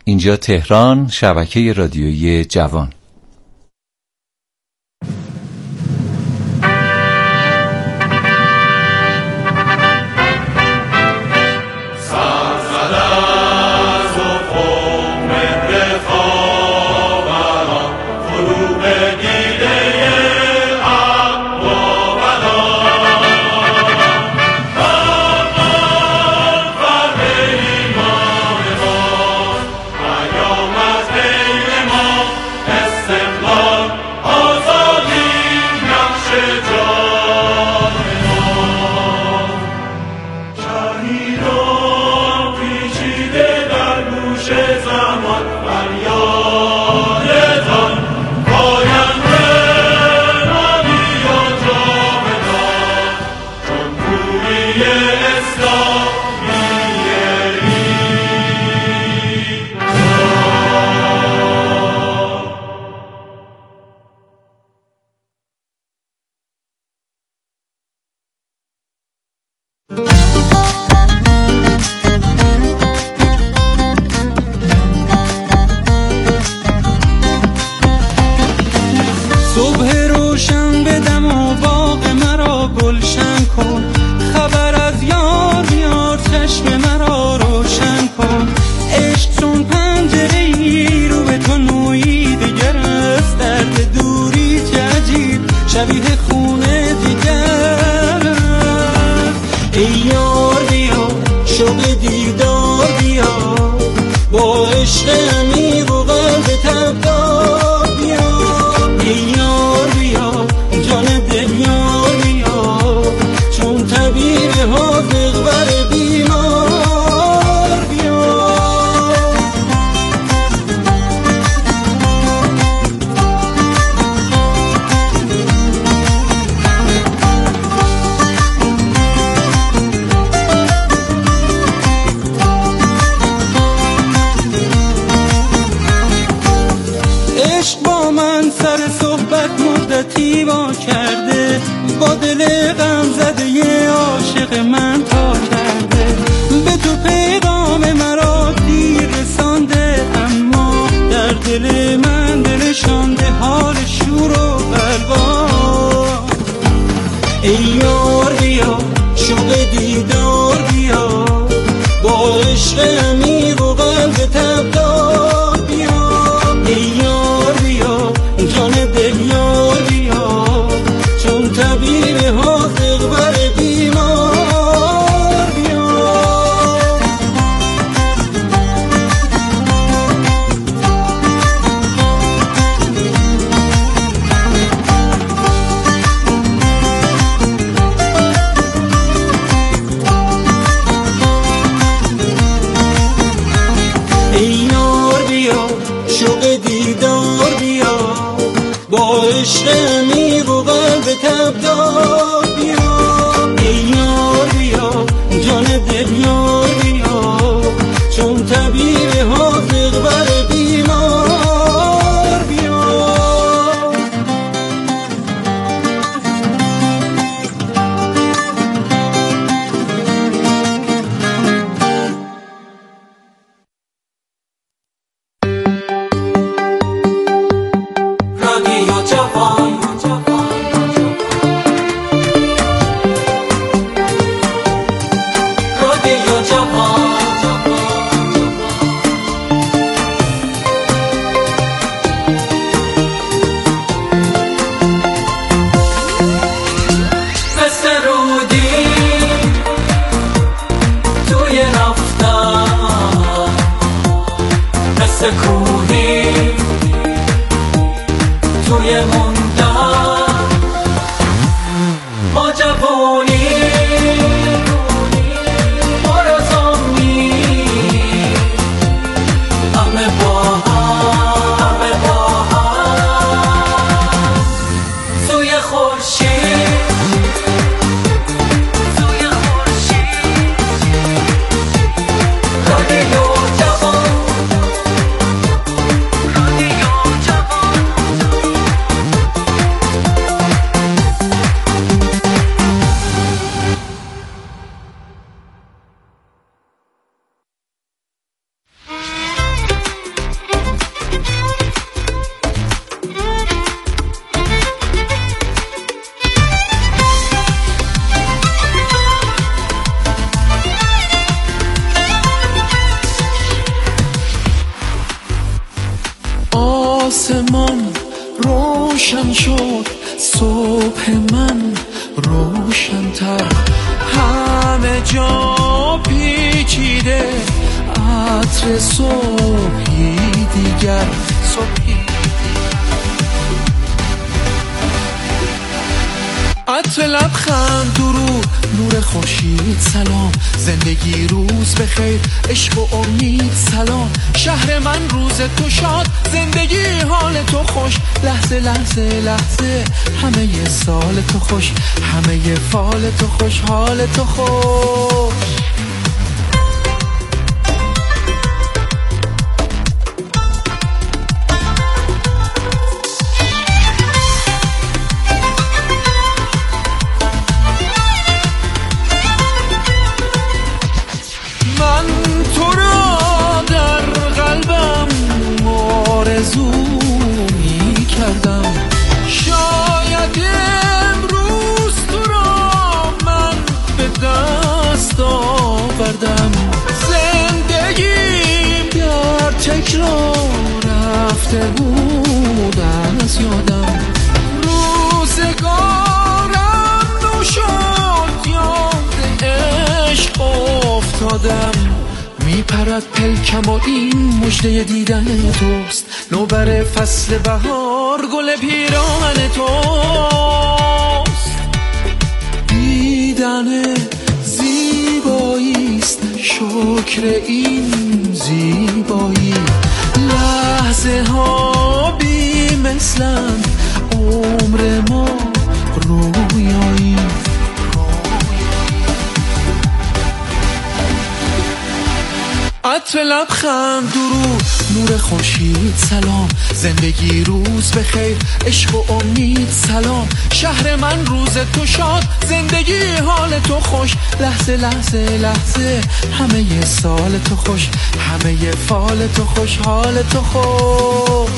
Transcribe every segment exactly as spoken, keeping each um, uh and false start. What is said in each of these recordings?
اینجا تهران، شبکه رادیویی جوان. آسمان روشن شد، صبح من روشن‌تر، همه جا پیچیده عطر صبحی دیگر، صبحی عطر لبخند، درود، نور خورشید، سلام، زندگی روز بخیر، عشق و امید، سلام، شهر من روز تو شاد، زندگی حال تو خوش، لحظه لحظه لحظه همه ی سال تو خوش، همه ی فال تو خوش، حال تو خوش. زندگیم در تکرار رفته بود از یادم، روزگارم نو شد، یاد عشق افتادم، میپرد پلکم و این مژده دیدن توست، نوبر فصل بهار گل پیراهن توست، دیدن زیباییست شکر این زیبایی، لحظه ها بی مثلن عمر ما رویایی، عطر لبخند، درود، نور خورشید، سلام، زندگی روز بخیر، عشق و امید، سلام، شهر من روز تو شاد، زندگی حال تو خوش، لحظه لحظه لحظه همه ی سال تو خوش، همه ی فال تو خوش، حال تو خوش.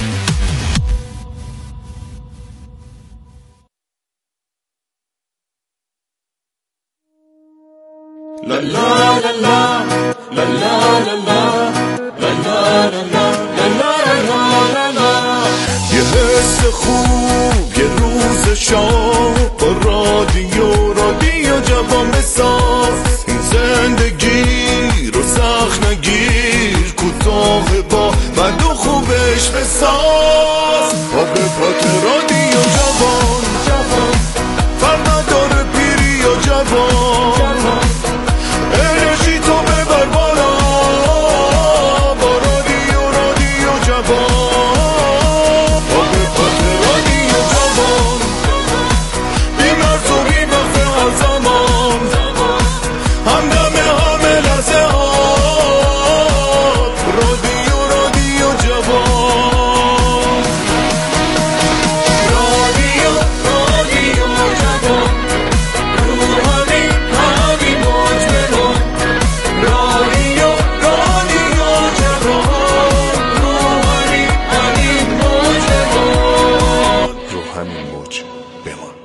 La la la la la la la la la la la la la la. یه حس خوب، یه روز شام، با رادیو رادیو جوان بساز، این زندگی رو سخت نگیر، کوتاه با بد و خوبش بساز، با به پات رادیو جوان، فرق نداره پیری یا جوان، انرژی تو ببر بالا، با رادیو رادیو جوان، با به پات رادیو جوان، بی مرز و بی وقت هر زمان، همدم همه لحظه هات، رادیو رادیو جوان، رادیو رادیو جوان، روحانی همی موج بکن، رادیو رادیو جوان، روحانی همی موج بکن، روحانی موج بمان.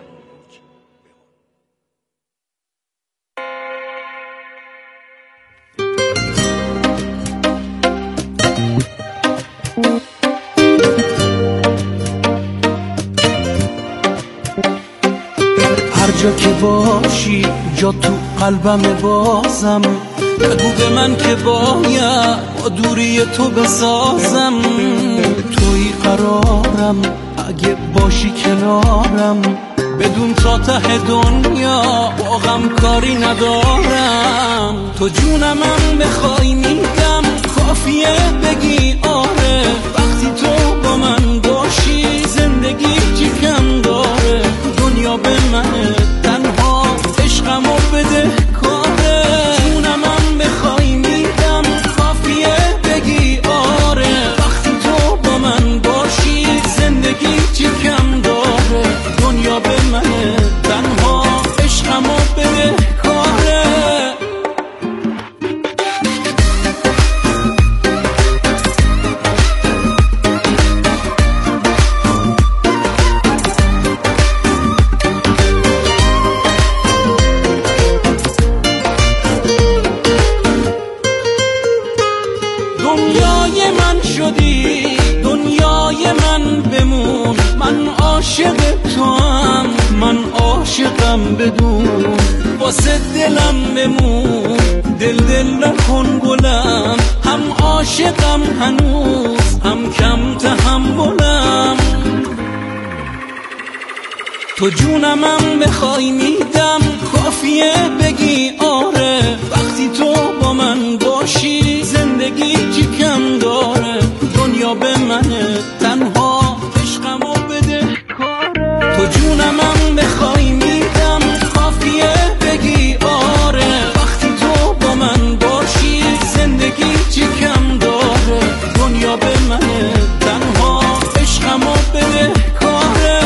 هر جا که باشی جا تو قلبم بازم، نگو به من که باید با دوری تو بسازم، توی قرارم اگه باشی کنارم، بدون تا ته دنیا با غم کاری ندارم، تو جونمم بخوای میگم کافیه بگی آره، وقتی تو با من باشی زندگی چی کم داره، دنیا به من تنها عشقمو بده کاره، جونمم بخوای میگم کافیه بگی آره، وقتی تو با من باشی زندگی چی کم داره، دنیا به من تنها عشقمو بده کاره. دنیای من شدی، دنیا دنیای من بمون، من عاشق توام، من عاشقم بدون، واسه دلم بمون، دل دل نکن گلم، هم عاشقم هنوز هم کم تحملم. تو جونمم بخوای میدم، کافیه بگی آره، وقتی تو با من باشی زندگی چی کم داره، دنیا به منه تنها عشقمو بده کاره. تو جونمم بخوای میدم، کافیه بگی آره، وقتی تو با من باشی زندگی چی کم داره، دنیا به منه تنها عشقمو بده کاره.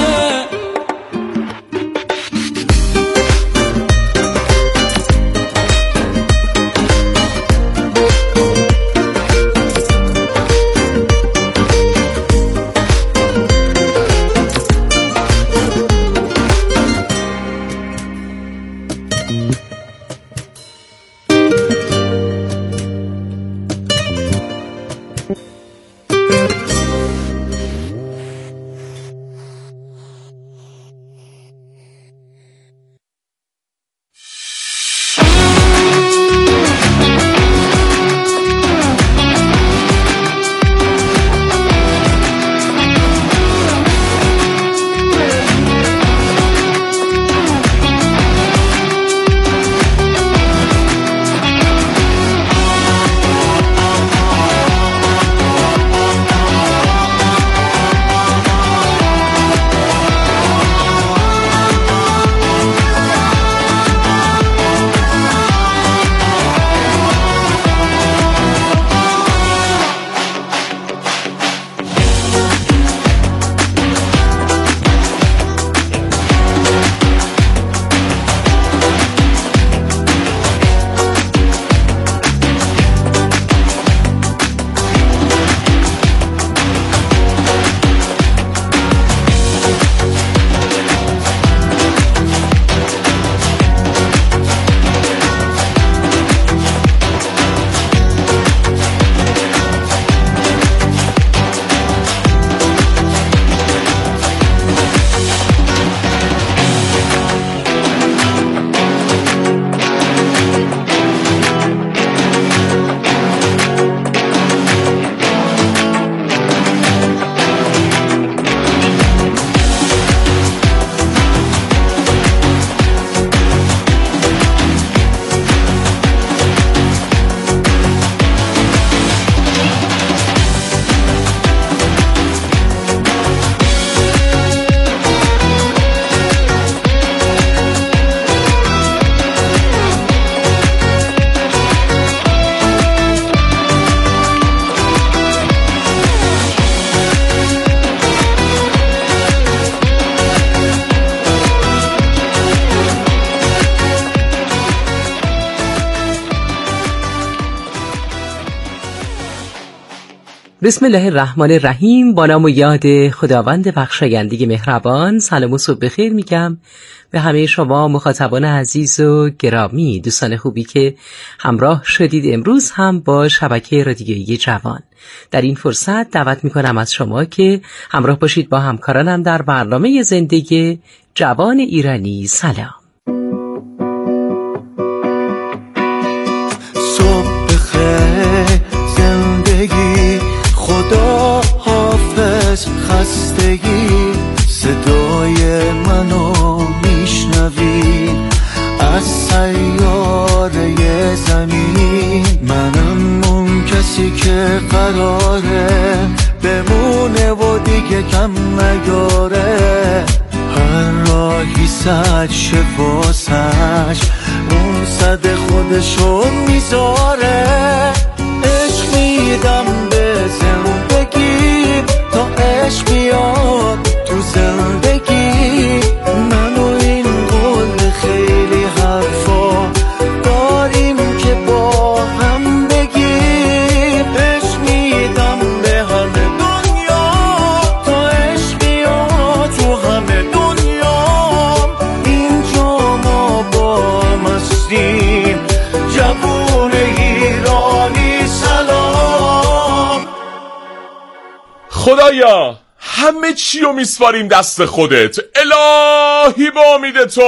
بسم الله الرحمن الرحیم. با نام و یاد خداوند بخشاینده مهربان. سلام و صبح بخیر میگم به همه شما مخاطبان عزیز و گرامی، دوستان خوبی که همراه شدید امروز هم با شبکه رادیویی جوان. در این فرصت دعوت میکنم از شما که همراه باشید با همکارانم در برنامه زندگی جوان ایرانی. سلام. صبح بخیر زندگی، خدا حافظ خستگی، صدای منو میشنوی از سیاره زمین، منم اون کسی که قراره بمونه و دیگه کم نیاره، هر راهی سد شه واسش اون صد خودشو میذاره، عشق میدم به زندگی تا عشق بیاد تو زندگی، من و این قول خیلی حرفا داریم که با هم بگیم، عشق میدم به همه دنیا تا عشق بیاد تو همه دنیا، اینجا ما با هم هستیم جوون ایرانی. سلام خدایا همه چی رو میسپاریم دست خودت، الهی با امید تو.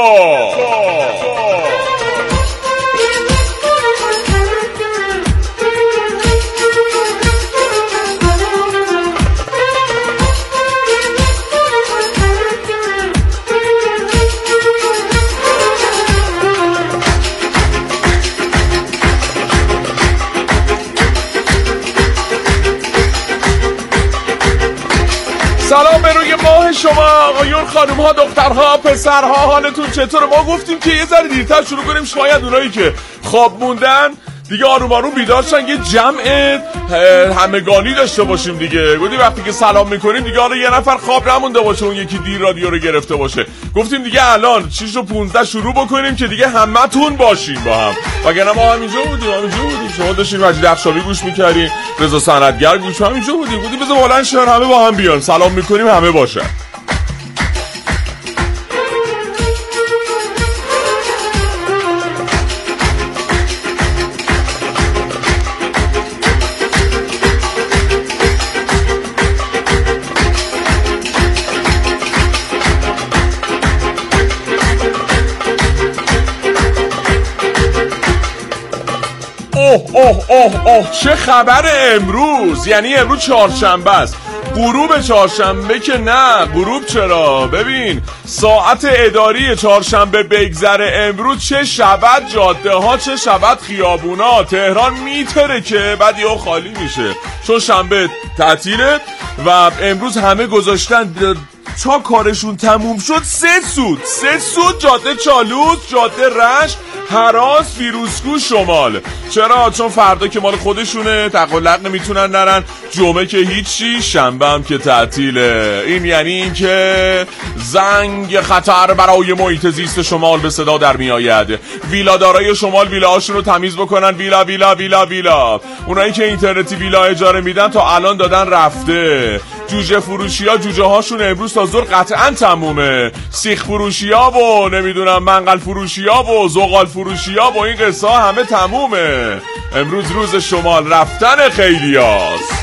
سلام به روی ماه شما آقایون، خانوم ها، دخترها، پسرها، حالتون چطوره؟ ما گفتیم که یه ذره دیرتر شروع کنیم، شاید اونایی که خواب موندن دیگه آروم آروم بیدار شن، یه جمع همگانی داشته باشیم دیگه. گفتیم وقتی که سلام میکنیم دیگه حالا یه نفر خواب نمونده باشه، اون یکی دیر رادیو رو گرفته باشه. گفتیم دیگه الان شش و پانزده شروع بکنیم که دیگه همتون باشین با هم، وگرنه ما همینجا بودیم همینجا بودیم شما داشتین مجید اخشابی گوش میکردین، رضا صنعتگر گوش، همینجا بودیم. گفتیم بذار بلند شن همه با هم بیان، سلام میکنیم همه باشن. اوه اوه اوه اوه چه خبر امروز؟ یعنی امروز چهارشنبه است. غروب چهارشنبه که نه، غروب چرا؟ ببین ساعت اداری چهارشنبه بگذره امروز چه شود جاده ها، چه شود خیابونا، تهران میتره که بعد یهو خالی میشه چون شنبه تعطیله و امروز همه گذاشتن تا کارشون تموم شد سه سود سه سود جاده چالوس، جاده رشت، هراس، فیروزکوه، شمال. چرا؟ چون فردا که مال خودشونه، تقلق نمیتونن نرن، جمعه که هیچی، شنبه هم که تعطیله. این یعنی این که زنگ خطر برای محیط زیست شمال به صدا در میآید. ویلادارای شمال ویلاهاشون رو تمیز بکنن، ویلا ویلا ویلا ویلا. اونایی که اینترنتی ویلا اجاره میدن تا الان دادن رفته. جوجه فروشی ها جوجه هاشون امروز تا ظهر قطعا تمومه. سیخ فروشی ها و نمیدونم منقل فروشی ها و زغال فروشی ها و این قصه ها همه تمومه. امروز روز شمال رفتن خیلی هاست.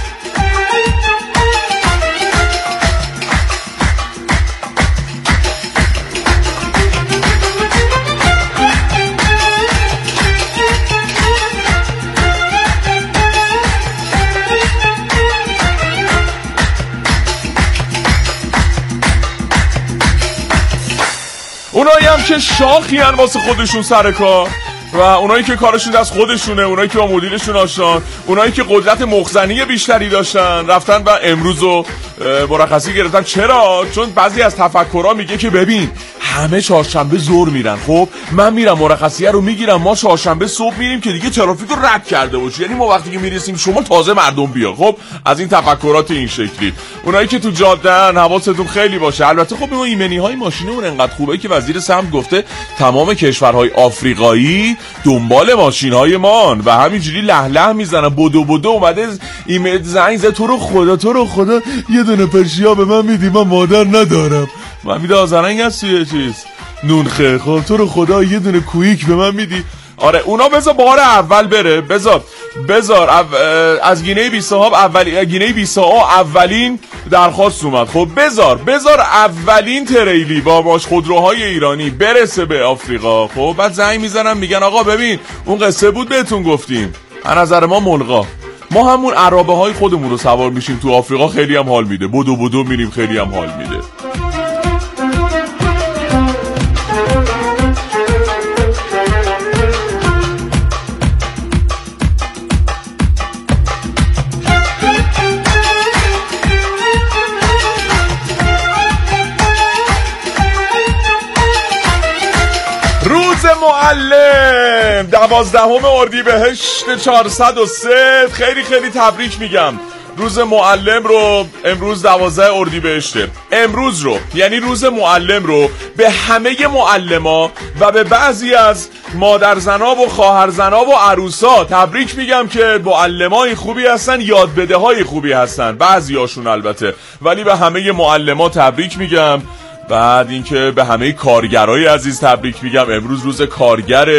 اونایی هم که شاخی هن واسه خودشون سر کار و اونایی که کارشون دست خودشونه، اونایی که با مدیرشون آشنان، اونایی که قدرت مخزنی بیشتری داشتن رفتن و امروزو مرخصی گرفتن. چرا؟ چون بعضی از تفکرها میگه که ببین همه چهارشنبه ظهر میرن، خب من میرم مرخصیه رو میگیرم، ما چهارشنبه صبح میریم که دیگه ترافیک رو رد کرده باشه، یعنی ما وقتی که میرسیم شما تازه مردم بیا. خب از این تفکرات این شکلی. اونایی که تو جادهن حواستون خیلی باشه. البته خب ما ایمنی های ماشینمون انقدر خوبه که وزیر سمت گفته تمام کشورهای آفریقایی دنبال ماشین های مان و همینجوری له له میزنن. بدو بدو اومده ایمیل زنگ زد تو رو خدا تو رو خدا یه دونه پرشیا به من میدی، من مادر ندارم. من میده آزرنگ هست توی چیز نونخه، خب تو رو خدا یه دونه کویک به من میدی. آره اونا بذار بار اول بره، بذار بذار او... از گینه بیساها اولی گینه بیساها اولین درخواست اومد. خب بذار بذار اولین تریلی با باش خودروهای ایرانی برسه به آفریقا. خب بعد زنگ میزنن میگن آقا ببین اون قصه بود بهتون گفتیم، از نظر ما ملغا، ما همون عرابه های خودمون رو سوار میشیم تو آفریقا، خیلی هم حال میده، بدو بدو میریم خیلی هم حال میده. معلم دوازدهم اردیبهشت چهارصد و سه خیلی خیلی تبریک میگم. روز معلم رو امروز دوازده اردیبهشته. امروز رو یعنی روز معلم رو به همه معلما و به بعضی از مادرزنا و خواهرزنا و عروسا تبریک میگم که معلمای خوبی هستن، یادبده های خوبی هستن، بعضی هاشون البته، ولی به همه معلما تبریک میگم. بعد اینکه به همه کارگرای عزیز تبریک میگم، امروز روز کارگره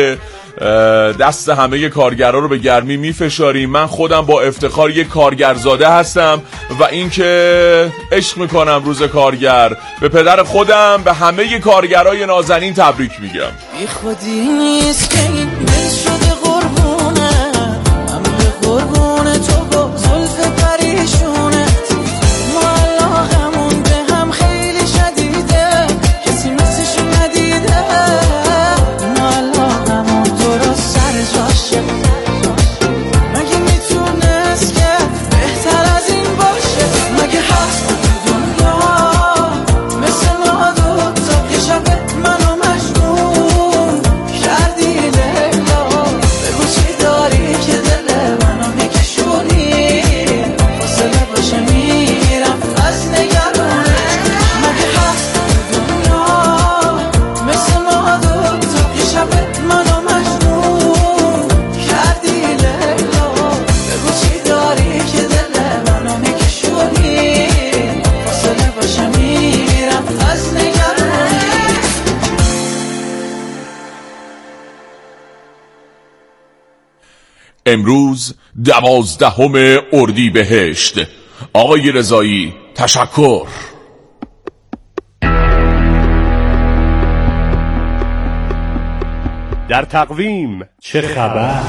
دست همه کارگرها رو به گرمی میفشاریم. من خودم با افتخار یک کارگرزاده هستم و اینکه عشق میکنم روز کارگر. به پدر خودم، به همه کارگرای نازنین تبریک میگم. بی خودی نیست که این دل شده قربونه، من به قربونه تو با زلف پریشونت، ما علاقمون به هم خیلی شدیده، کسی مثلش ندیده، ما علاقمون تو رو سر جاشه، مگه میتونست که بهتر از این باشه؟ مگه هست تو دنیا مثل ما دوتا، یه شب منو مجنون کردی لیلا، بگو چی داری که دل منو میکشونی، فاصله باشه میرم از نگرونه. مگه هست تو دنیا مثل ما دوتا، یه شب منو مجنون کردی لیلا، بگو چی داری که دل منو میکشونی، فاصله باشه میرم از نگرونه. امروز دوازدهم اردیبهشت. آقای رضایی تشکر. در تقویم چه خبر؟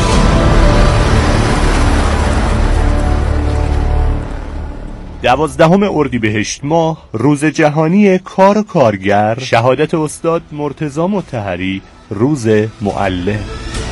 دوازدهم اردیبهشت ماه، روز جهانی کار و کارگر، شهادت استاد مرتضی مطهری، روز معلم.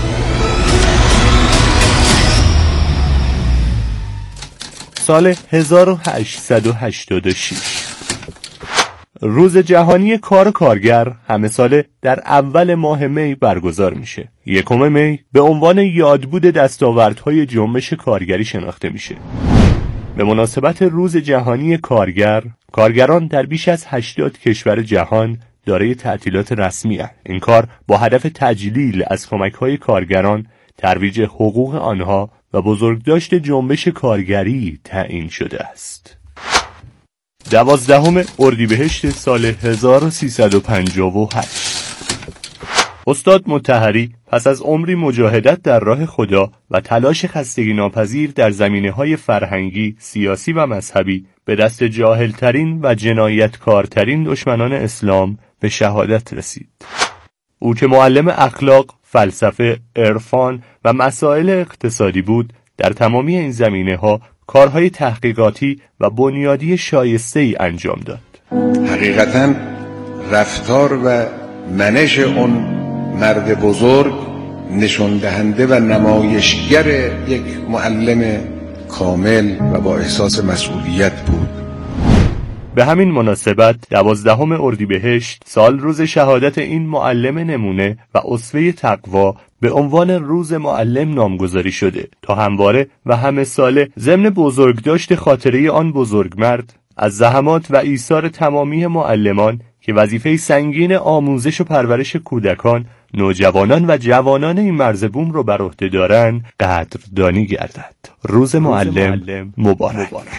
سال هزار و هشتصد و هشتاد و شش روز جهانی کار و کارگر همه ساله در اول ماه می برگزار میشه. یکم می به عنوان یادبود دستاوردهای جنبش کارگری شناخته میشه. به مناسبت روز جهانی کارگر، کارگران در بیش از هشتاد کشور جهان دارای تعطیلات رسمی هستند. این کار با هدف تجلیل از کمک‌های کارگران، ترویج حقوق آنها و بزرگداشت جنبش کارگری تعیین شده است. دوازدهم اردیبهشت سال هزار و سیصد و پنجاه و هشت استاد مطهری پس از عمری مجاهدت در راه خدا و تلاش خستگی ناپذیر در زمینه‌های فرهنگی، سیاسی و مذهبی به دست جاهلترین و جنایتکارترین دشمنان اسلام به شهادت رسید. او که معلم اخلاق، فلسفه، عرفان و مسائل اقتصادی بود، در تمامی این زمینه‌ها کارهای تحقیقاتی و بنیادی شایسته‌ای انجام داد. حقیقتاً رفتار و منش اون مرد بزرگ نشان دهنده و نمایشگر یک معلم کامل و با احساس مسئولیت بود. به همین مناسبت دوازدهم اردیبهشت سال روز شهادت این معلم نمونه و اسوه تقوا به عنوان روز معلم نامگذاری شده تا همواره و همه ساله ضمن بزرگداشت خاطره آن بزرگمرد از زحمات و ایثار تمامی معلمان که وظیفه سنگین آموزش و پرورش کودکان، نوجوانان و جوانان این مرزبوم رو بر عهده دارند قدردانی گردد. روز معلم, روز معلم مبارک, مبارک.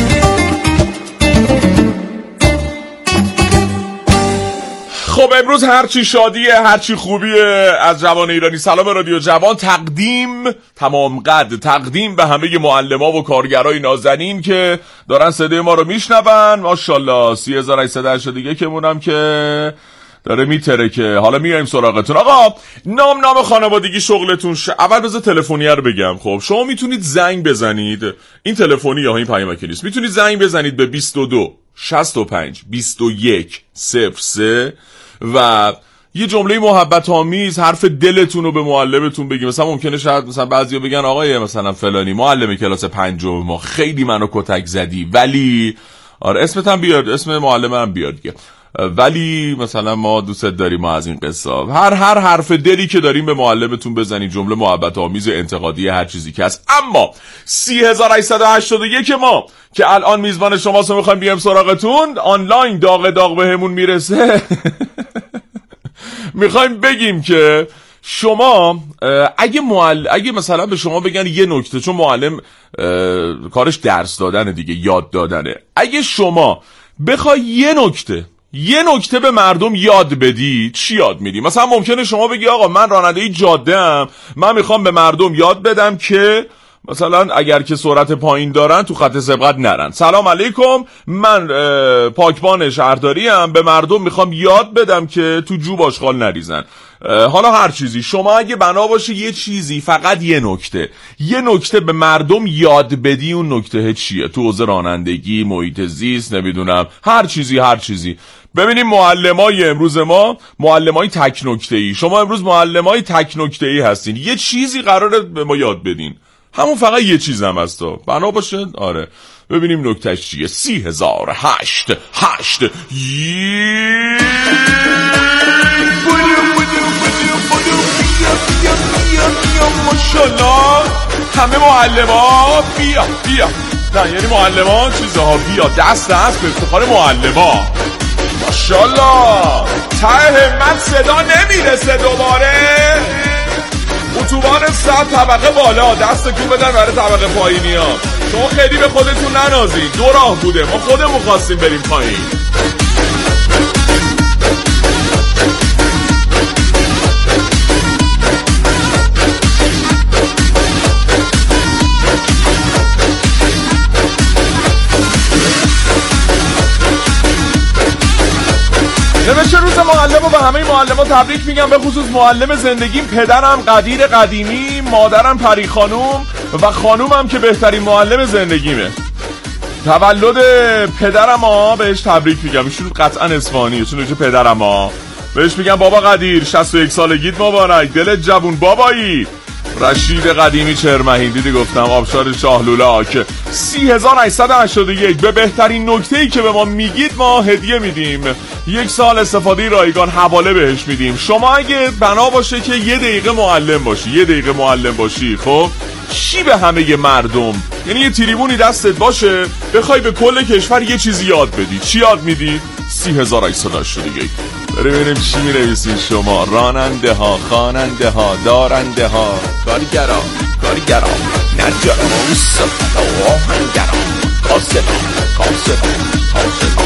خب امروز هرچی شادیه، هرچی خوبیه از جوان ایرانی. سلام رادیو جوان تقدیم تمام قد تقدیم به همه معلما و کارگرای نازنین که دارن صدای ما رو میشنون. ماشاءالله سی هزار و هشتصد و هشتاد و یک که مونم که داره میتره که حالا میایم سراغتون. آقا نام نام خانوادگی شغلتون ش... اول بذار تلفنیه رو بگم. خب شما میتونید زنگ بزنید، این تلفنی یا این پیامکی نیست، میتونید زنگ بزنید به بیست و دو شصت و پنج بیست و یک صفر سه و یه جمله محبت آمیز حرف دلتون رو به معلمتون بگید. مثلا ممکنه شاید مثلا بعضیا بگن آقای مثلا فلانی معلم کلاس پنجم ما خیلی منو کتک زدی، ولی آره اسمت هم بیاد، اسم معلمم بیاد دیگه، ولی مثلا ما دوست داریم ما از این قصه هر هر حرف دلی که داریم به معلمتون بزنید، جمله محبت آمیز انتقادی هر چیزی که هست. اما سی هزار و هشتصد و هشتاد و یک ما که الان میزبان شماست و میخوایم بیام سراغتون، آنلاین داغ داغ بهمون میرسه میخوایم بگیم که شما اگه معلم اگه مثلا به شما بگن یه نکته، چون معلم کارش درس دادنه دیگه، یاد دادنه، اگه شما بخوای یه نکته یه نکته به مردم یاد بدی، چی یاد میدی؟ مثلا ممکنه شما بگی آقا من راننده جاده ام، من میخوام به مردم یاد بدم که مثلا اگر که سرعت پایین دارن تو خط سبقت نرن. سلام علیکم، من پاکبان شهرداری ام، به مردم میخوام یاد بدم که تو جوب آشغال نریزن. حالا هر چیزی، شما اگه بنا باشه یه چیزی، فقط یه نکته یه نکته به مردم یاد بدی، اون نکته چیه؟ تو حوزه رانندگی، محیط زیست، نمیدونم هر چیزی هر چیزی. ببینیم معلمای امروز ما معلمای تک نکته‌ای، شما امروز معلمای تک نکته‌ای هستین، یه چیزی قراره به ما یاد بدین، همون فقط یه چیز هم هست تو بنا باشه. آره ببینیم نکتهش چیه. سی هزار هشت هشت ماشالله همه معلما بیا بیا، نه یعنی معلما چیزها بیا، دست دست به افتخار معلما ماشالله. ته همت صدا نمیرسه دوباره، اتوبان صد طبقه بالا، دست کو بدن برای طبقه پایینی ها. شما خیلی به خودتون ننازید، دو راه بوده، ما خودمون خواستیم بریم پایین. نوشته روز معلم رو به همه معلم ها تبریک میگم، به خصوص معلم زندگیم، پدرم قدیر قدیمی، مادرم پری خانوم و خانومم که بهترین معلم زندگیمه. تولد پدرم ها بهش تبریک میگم، ایشون قطعا اصفهانیه چون نوشته پدرم ها. بهش میگم بابا قدیر شصت و یک سالگیت مبارک، دلت جوون بابایی. رشید قدیمی چرمهین، دیدی گفتم آبشار شاهلولا که سی هزار و هشتصد و هشتاد و یک. به بهترین نکته‌ای که به ما میگید ما هدیه میدیم، یک سال استفاده رایگان حواله بهش میدیم. شما اگه بنا باشه که یه دقیقه معلم باشی یه دقیقه معلم باشی خب چی به همه مردم، یعنی یه تریبونی دستت باشه بخوای به کل کشور یه چیزی یاد بدی، چی یاد میدی؟ سی هزار و هشتصد و هشتاد و یک. بریم ببینیم چی می‌نویسید شما. راننده ها، خواننده ها، دارنده ها، کارگرا کارگرا، نجارا، صفا، آهنگرا، کاسبا کاسبا کاسبا.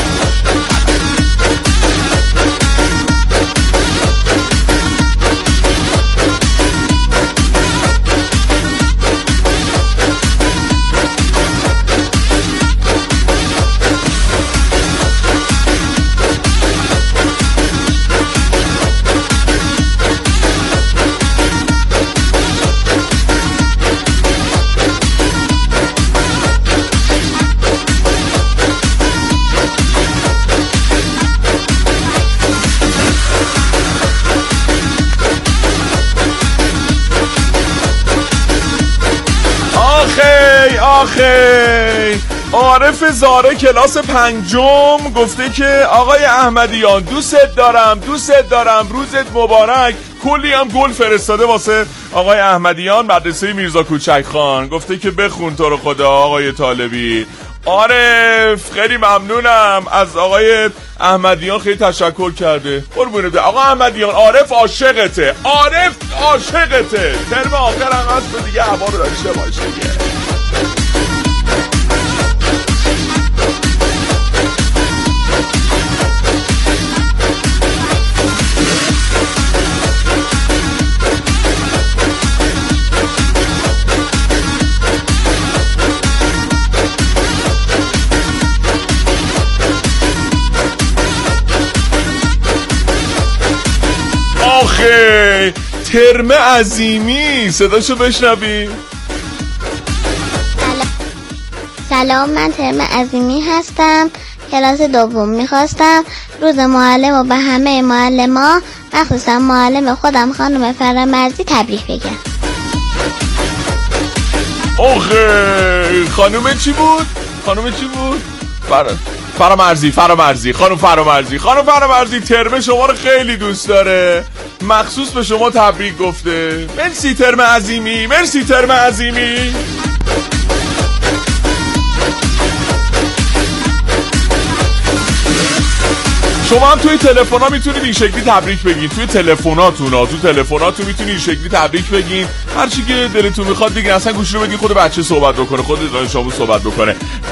آخی عارف زاره کلاس پنجم گفته که آقای احمدیان دوست دارم دوست دارم روزت مبارک. کلی هم گل فرستاده واسه آقای احمدیان، مدرسه میرزا کوچک خان. گفته که بخون تو رو خدا آقای طالبی. عارف خیلی ممنونم از آقای احمدیان، خیلی تشکر کرده. قربونه ده آقا احمدیان، عارف عاشقته، عارف عاشقته. ترم آخر هم هست دیگه، هوا رو داشته باشه دیگه. آخه ترم عظیمی، صداشو بشنوی. سلام، من ترم عظیمی هستم، کلاس دوم. میخواستم روز معلم و به همه معلما، مخصوصا معلم خودم خانم فرامرزی تبریک بگم. آخه خانم چی بود؟ خانم چی بود؟ فر... فرامرزی فرامرزی خانم فرامرزی خانم فرامرزی ترم شما رو خیلی دوست داره، مخصوص به شما تبریک گفته. مرسی ترم عظیمی، مرسی ترم عظیمی. شما هم توی تلفن‌ها میتونید این شکلی تبریک بگین، توی تلفناتون ها تو تلفناتون میتونید این شکلی تبریک بگین، هر چی که دلتون میخواد دیگه. اصلا گوشی رو بدین خود بچه صحبت بکنه، خود دانش آموز صحبت بکنه.